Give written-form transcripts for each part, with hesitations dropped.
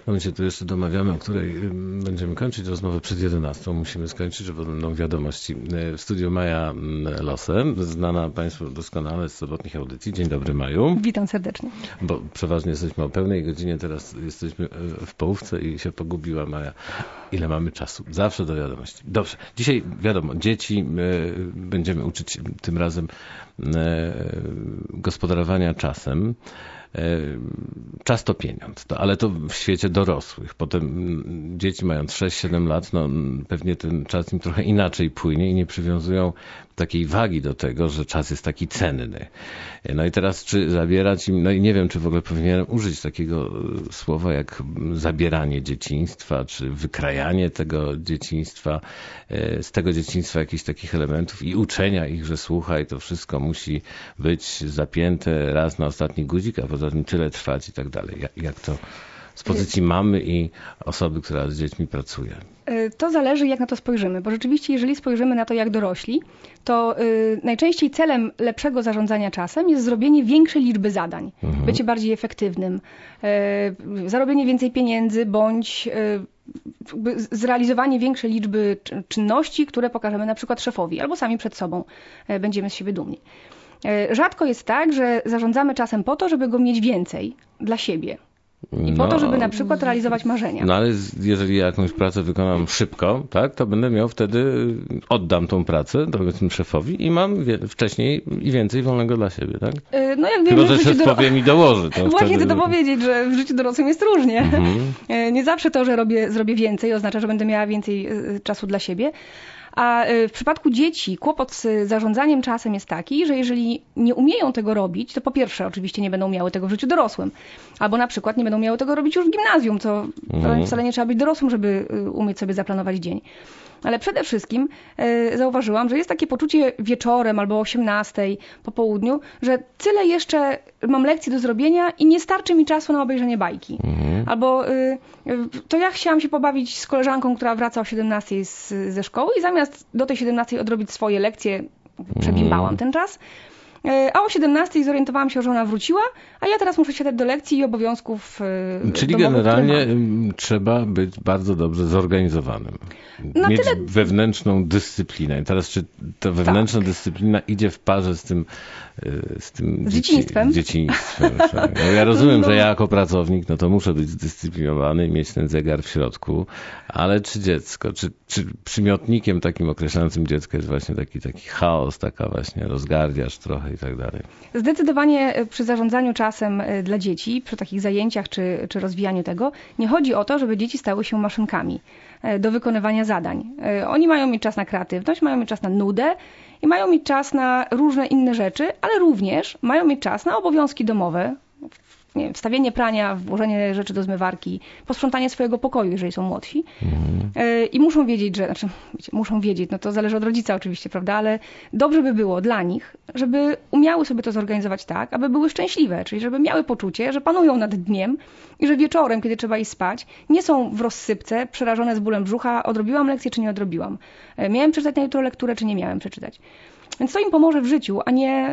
No my się tu jeszcze domawiamy, o której będziemy kończyć rozmowę przed 11. Musimy skończyć, bo będą wiadomości. W studiu Maja Losę, znana Państwu doskonale z sobotnich audycji. Dzień dobry, Maju. Witam serdecznie. Bo przeważnie jesteśmy o pełnej godzinie, teraz jesteśmy w połówce i się pogubiła Maja. Ile mamy czasu? Zawsze do wiadomości. Dobrze. Dzisiaj wiadomo, dzieci będziemy uczyć tym razem gospodarowania czasem. Czas to pieniądz, ale to w świecie dorosłych. Potem dzieci mając 6-7 lat, no pewnie ten czas im trochę inaczej płynie i nie przywiązują takiej wagi do tego, że czas jest taki cenny. No i teraz czy zabierać im, no i nie wiem, czy w ogóle powinienem użyć takiego słowa jak zabieranie dzieciństwa, czy wykrajanie tego dzieciństwa, z tego dzieciństwa jakichś takich elementów i uczenia ich, że słuchaj, to wszystko musi być zapięte raz na ostatni guzik, a poza tym tyle trwać i tak dalej. Jak to z pozycji mamy i osoby, która z dziećmi pracuje? To zależy, jak na to spojrzymy, bo rzeczywiście, jeżeli spojrzymy na to jak dorośli, to najczęściej celem lepszego zarządzania czasem jest zrobienie większej liczby zadań, bycie bardziej efektywnym, zarobienie więcej pieniędzy bądź zrealizowanie większej liczby czynności, które pokażemy na przykład szefowi albo sami przed sobą będziemy z siebie dumni. Rzadko jest tak, że zarządzamy czasem po to, żeby go mieć więcej dla siebie. I po to, żeby na przykład realizować marzenia. No ale jeżeli jakąś pracę wykonam szybko, tak, to będę miał wtedy, oddam tą pracę powiedzmy szefowi i mam wcześniej i więcej wolnego dla siebie, tak? No jak wiemy, chyba, że szef powie mi dołoży. To właśnie wtedy... chcę to powiedzieć, że w życiu dorosłym jest różnie. Nie zawsze to, że zrobię więcej, oznacza, że będę miała więcej czasu dla siebie. A w przypadku dzieci kłopot z zarządzaniem czasem jest taki, że jeżeli nie umieją tego robić, to po pierwsze oczywiście nie będą miały tego w życiu dorosłym. Albo na przykład nie będą miały tego robić już w gimnazjum, co wcale nie trzeba być dorosłym, żeby umieć sobie zaplanować dzień. Ale przede wszystkim zauważyłam, że jest takie poczucie wieczorem albo o 18:00 po południu, że tyle jeszcze mam lekcji do zrobienia i nie starczy mi czasu na obejrzenie bajki. Albo to ja chciałam się pobawić z koleżanką, która wraca o 17:00 ze szkoły i zamiast do tej 17:00 odrobić swoje lekcje, przebimbałam ten czas. A o 17:00 zorientowałam się, że ona wróciła, a ja teraz muszę siadać do lekcji i obowiązków Czyli domowych, generalnie trzeba być bardzo dobrze zorganizowanym. Mieć wewnętrzną dyscyplinę. I teraz czy ta wewnętrzna dyscyplina idzie w parze z tym dzieciństwem? Z dzieciństwem. No ja rozumiem, że ja jako pracownik, no to muszę być zdyscyplinowany i mieć ten zegar w środku, ale czy dziecko, czy przymiotnikiem takim określającym dziecko jest właśnie taki chaos, taka właśnie rozgardiaż trochę i tak dalej? Zdecydowanie przy zarządzaniu czasem dla dzieci, przy takich zajęciach czy rozwijaniu tego, nie chodzi o to, żeby dzieci stały się maszynkami do wykonywania zadań. Oni mają mieć czas na kreatywność, mają mieć czas na nudę i mają mieć czas na różne inne rzeczy, ale również mają mieć czas na obowiązki domowe, nie wiem, wstawienie prania, włożenie rzeczy do zmywarki, posprzątanie swojego pokoju, jeżeli są młodsi. I muszą wiedzieć, muszą wiedzieć, no to zależy od rodzica oczywiście, prawda, ale dobrze by było dla nich, żeby umiały sobie to zorganizować tak, aby były szczęśliwe, czyli żeby miały poczucie, że panują nad dniem i że wieczorem, kiedy trzeba iść spać, nie są w rozsypce, przerażone z bólem brzucha, odrobiłam lekcję czy nie odrobiłam. Miałem przeczytać na jutro lekturę, czy nie miałem przeczytać. Więc to im pomoże w życiu, a nie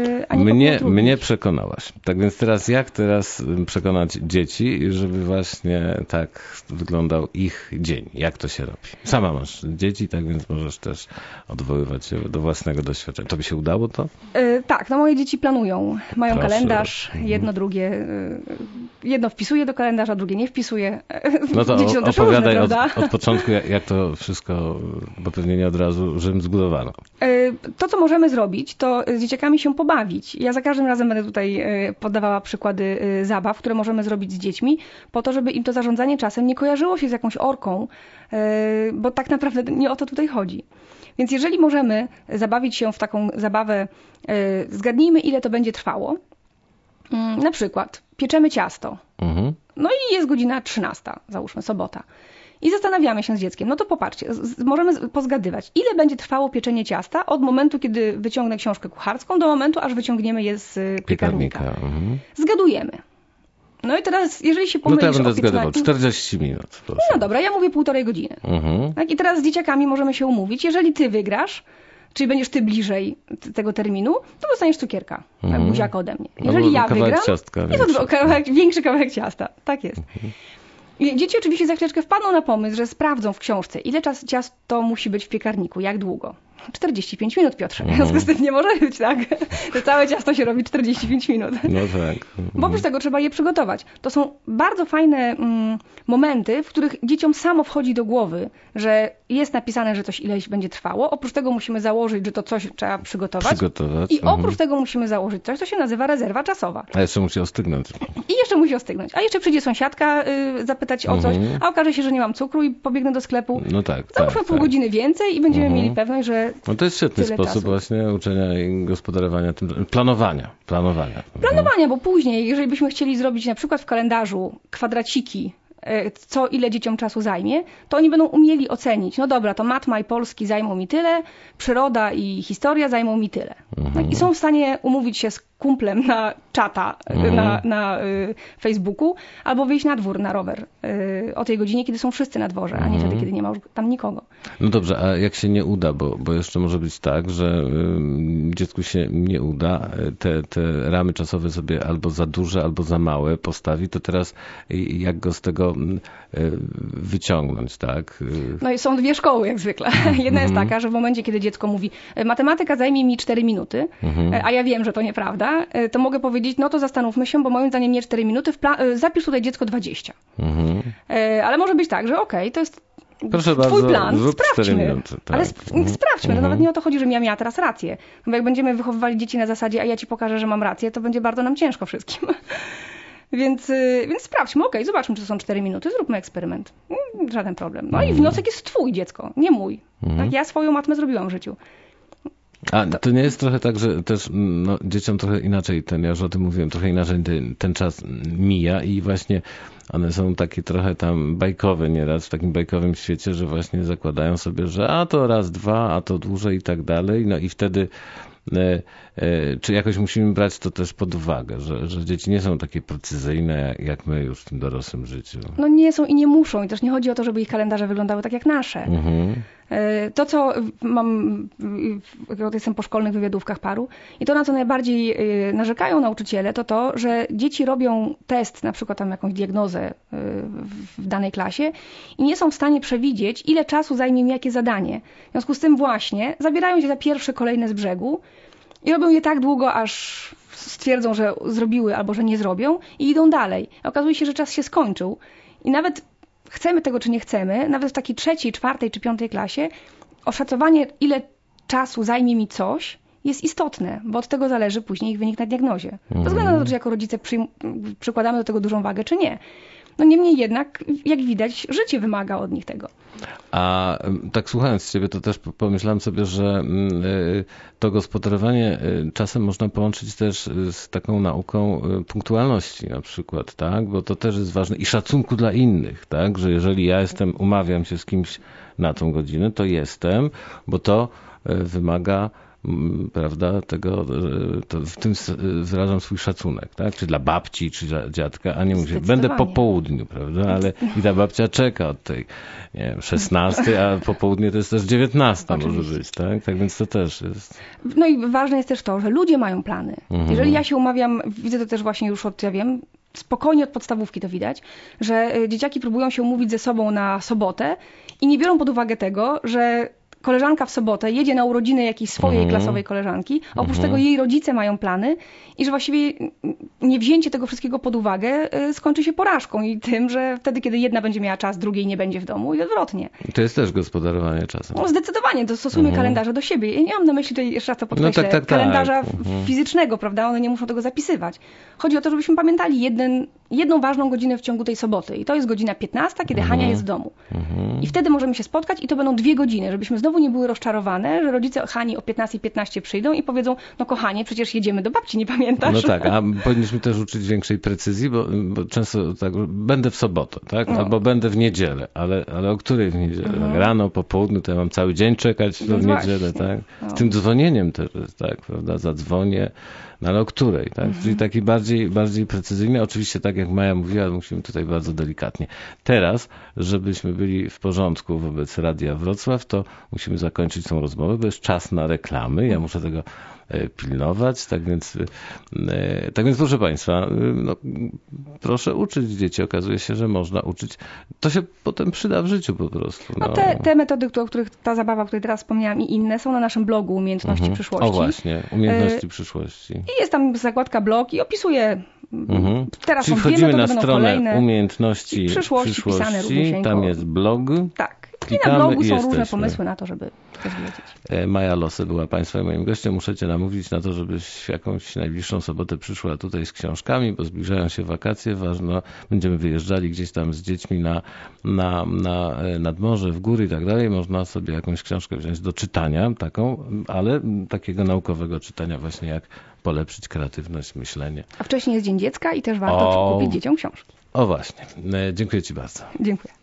Mnie przekonałaś. Tak więc jak teraz przekonać dzieci, żeby właśnie tak wyglądał ich dzień? Jak to się robi? Sama masz dzieci, tak więc możesz też odwoływać się do własnego doświadczenia. To by się udało to? Tak, no moje dzieci planują. Mają kalendarz, jedno, drugie. Jedno wpisuje do kalendarza, drugie nie wpisuje. No to dzieci są też opowiadaj różne, od początku, jak to wszystko, bo pewnie nie od razu Rzym zbudowano. To, co możemy zrobić, to z dzieciakami się pobawić. Ja za każdym razem będę tutaj podawała przykłady zabaw, które możemy zrobić z dziećmi, po to, żeby im to zarządzanie czasem nie kojarzyło się z jakąś orką, bo tak naprawdę nie o to tutaj chodzi. Więc jeżeli możemy zabawić się w taką zabawę, zgadnijmy, ile to będzie trwało. Na przykład pieczemy ciasto. No i jest godzina 13:00, załóżmy, sobota. I zastanawiamy się z dzieckiem, no to popatrzcie, możemy pozgadywać, ile będzie trwało pieczenie ciasta od momentu, kiedy wyciągnę książkę kucharską, do momentu, aż wyciągniemy je z piekarnika. Zgadujemy. No i teraz, jeżeli się pomylisz... No to ja będę zgadywał, 40 minut. Proszę. No dobra, ja mówię 1,5 godziny. Tak? I teraz z dzieciakami możemy się umówić, jeżeli ty wygrasz, czyli będziesz ty bliżej tego terminu, to dostaniesz cukierka, buziaka ode mnie. Jeżeli ja wygram, ciastka, jest to większy kawałek ciasta. Tak jest. I dzieci oczywiście za chwileczkę wpadną na pomysł, że sprawdzą w książce, ile ciasto musi być w piekarniku, jak długo. 45 minut, Piotrze. W związku z tym nie może być tak, że całe ciasto się robi 45 minut. No tak. Bo oprócz tego trzeba je przygotować. To są bardzo fajne momenty, w których dzieciom samo wchodzi do głowy, że jest napisane, że coś ileś będzie trwało. Oprócz tego musimy założyć, że to coś trzeba przygotować. I oprócz tego musimy założyć coś, co się nazywa rezerwa czasowa. A jeszcze musi ostygnąć. I jeszcze musi ostygnąć. A jeszcze przyjdzie sąsiadka zapytać o coś, a okaże się, że nie mam cukru i pobiegnę do sklepu. No tak. Załóżmy pół godziny więcej i będziemy mieli pewność, że no to jest świetny sposób właśnie uczenia i gospodarowania tym, planowania, bo później, jeżeli byśmy chcieli zrobić na przykład w kalendarzu kwadraciki, co ile dzieciom czasu zajmie, to oni będą umieli ocenić, no dobra, to matma i polski zajmą mi tyle, przyroda i historia zajmą mi tyle. I są w stanie umówić się z kumplem na czata na Facebooku albo wyjść na dwór na rower o tej godzinie, kiedy są wszyscy na dworze, a nie wtedy, kiedy nie ma już tam nikogo. No dobrze, a jak się nie uda, bo jeszcze może być tak, że dziecku się nie uda, te ramy czasowe sobie albo za duże, albo za małe postawi, to teraz jak go z tego wyciągnąć, tak? No i są dwie szkoły, jak zwykle. Jedna jest taka, że w momencie, kiedy dziecko mówi, matematyka zajmie mi 4 minuty, a ja wiem, że to nieprawda, to mogę powiedzieć, no to zastanówmy się, bo moim zdaniem nie 4 minuty, zapisz tutaj dziecko 20. Ale może być tak, że okej, to jest Proszę twój bardzo, plan, zrób sprawdźmy. 4 minuty, tak. Ale sprawdźmy, no nawet nie o to chodzi, że ja miała teraz rację. Bo jak będziemy wychowywali dzieci na zasadzie, a ja ci pokażę, że mam rację, to będzie bardzo nam ciężko wszystkim. Więc sprawdźmy, zobaczmy, czy to są 4 minuty, zróbmy eksperyment. Żaden problem. No i wniosek jest twój, dziecko, nie mój. Tak, ja swoją matmę zrobiłam w życiu. A to nie jest trochę tak, że też dzieciom trochę inaczej, ja już o tym mówiłem, trochę inaczej ten czas mija i właśnie one są takie trochę tam bajkowe nieraz, w takim bajkowym świecie, że właśnie zakładają sobie, że a to raz, dwa, a to dłużej i tak dalej, no i wtedy czy jakoś musimy brać to też pod uwagę, że dzieci nie są takie precyzyjne jak my już w tym dorosłym życiu. No nie są i nie muszą i też nie chodzi o to, żeby ich kalendarze wyglądały tak jak nasze. To, co mam, jestem po szkolnych wywiadówkach paru i to, na co najbardziej narzekają nauczyciele, to to, że dzieci robią test, na przykład tam jakąś diagnozę w danej klasie i nie są w stanie przewidzieć, ile czasu zajmie im jakie zadanie. W związku z tym właśnie zabierają się za pierwsze kolejne z brzegu i robią je tak długo, aż stwierdzą, że zrobiły albo że nie zrobią i idą dalej. Okazuje się, że czas się skończył i nawet chcemy tego czy nie chcemy, nawet w takiej 3., 4. czy 5. klasie oszacowanie, ile czasu zajmie mi coś, jest istotne, bo od tego zależy później ich wynik na diagnozie. Bez względu na to, czy jako rodzice przykładamy do tego dużą wagę, czy nie. No niemniej jednak, jak widać, życie wymaga od nich tego. A tak słuchając Ciebie, to też pomyślałem sobie, że to gospodarowanie czasem można połączyć też z taką nauką punktualności na przykład, tak? Bo to też jest ważne i szacunku dla innych, tak? Że jeżeli ja umawiam się z kimś na tą godzinę, to jestem, bo to wymaga, prawda, tego, to w tym wyrażam swój szacunek, tak? Czy dla babci, czy dla dziadka, a nie mówię, będę po południu, prawda, ale i ta babcia czeka od tej, nie wiem, 16, a po południu to jest też 19 może być, tak? Tak więc to też jest. No i ważne jest też to, że ludzie mają plany. Jeżeli ja się umawiam, widzę to też właśnie już od, ja wiem, spokojnie od podstawówki to widać, że dzieciaki próbują się umówić ze sobą na sobotę i nie biorą pod uwagę tego, że koleżanka w sobotę jedzie na urodziny jakiejś swojej klasowej koleżanki, oprócz tego jej rodzice mają plany i że właściwie niewzięcie tego wszystkiego pod uwagę skończy się porażką i tym, że wtedy, kiedy jedna będzie miała czas, drugiej nie będzie w domu i odwrotnie. To jest też gospodarowanie czasem. No zdecydowanie, dostosujmy kalendarze do siebie. Ja nie mam na myśli tutaj, jeszcze raz to podkreślę, kalendarza fizycznego, prawda? One nie muszą tego zapisywać. Chodzi o to, żebyśmy pamiętali jedną ważną godzinę w ciągu tej soboty i to jest godzina 15, kiedy Hania jest w domu. I wtedy możemy się spotkać i to będą 2 godziny, żebyśmy znowu nie były rozczarowane, że rodzice Hani o 15:15 przyjdą i powiedzą, no kochanie, przecież jedziemy do babci, nie pamiętasz? No tak, a powinniśmy też uczyć większej precyzji, bo często tak, będę w sobotę, tak? Albo będę w niedzielę, ale o której w niedzielę? Rano, po południu, to ja mam cały dzień czekać w niedzielę, tak? Z tym dzwonieniem też jest, tak, prawda? Zadzwonię, no ale o której, tak? Czyli taki bardziej precyzyjny. Oczywiście tak jak Maja mówiła, musimy tutaj bardzo delikatnie. Teraz, żebyśmy byli w porządku wobec Radia Wrocław, to musimy zakończyć tą rozmowę, bo jest czas na reklamy. Ja muszę tego pilnować. Tak więc proszę Państwa, no, proszę uczyć dzieci. Okazuje się, że można uczyć. To się potem przyda w życiu po prostu. No. Te metody, o których ta zabawa, o której teraz wspomniałam i inne są na naszym blogu Umiejętności przyszłości. O właśnie, Umiejętności przyszłości. I jest tam zakładka blog i opisuje. Teraz czyli są dwie wchodzimy metody, na stronę kolejne. Umiejętności przyszłości pisane równiusieńko. Tam jest blog. Tak. Klikamy I na blogu są jesteśmy. różne pomysły na to, żeby coś wiedzieć. Maja Losy była Państwa i moim gościem. Muszę Cię namówić na to, żebyś w jakąś najbliższą sobotę przyszła tutaj z książkami, bo zbliżają się wakacje. Ważno, będziemy wyjeżdżali gdzieś tam z dziećmi nad morze, w góry i tak dalej. Można sobie jakąś książkę wziąć do czytania, taką, ale takiego naukowego czytania właśnie, jak polepszyć kreatywność, myślenie. A wcześniej jest Dzień Dziecka i też warto kupić dzieciom książki. O właśnie. Dziękuję Ci bardzo. Dziękuję.